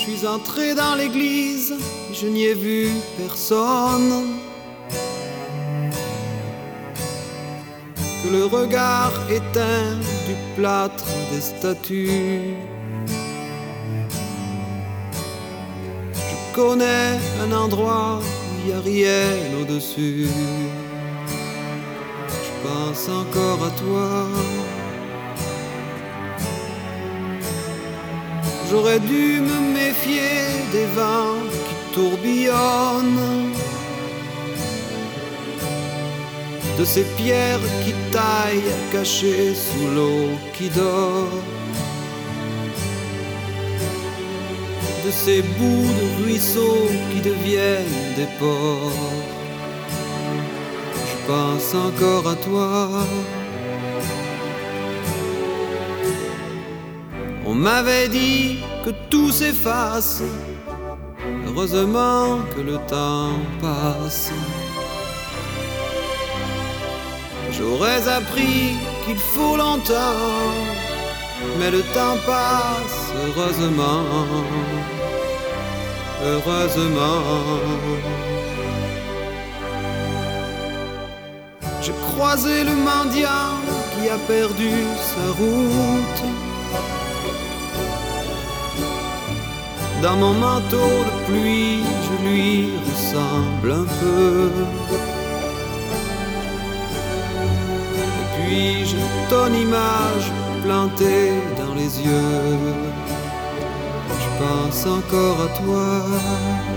suis entré dans l'église, je n'y ai vu personne que le regard éteint du plâtre des statues. Je connais un endroit où il n'y a rien au-dessus. Je pense encore à toi. J'aurais dû me méfier des vents qui tourbillonnent, de ces pierres qui taillent cachées sous l'eau qui dort, de ces bouts de ruisseaux qui deviennent des ports. Je pense encore à toi. On m'avait dit que tout s'efface, heureusement que le temps passe. J'aurais appris qu'il faut longtemps, mais le temps passe, heureusement, heureusement. J'ai croisé le mendiant qui a perdu sa route. Dans mon manteau de pluie, je lui ressemble un peu. Et puis j'ai ton image plantée dans les yeux. Je pense encore à toi.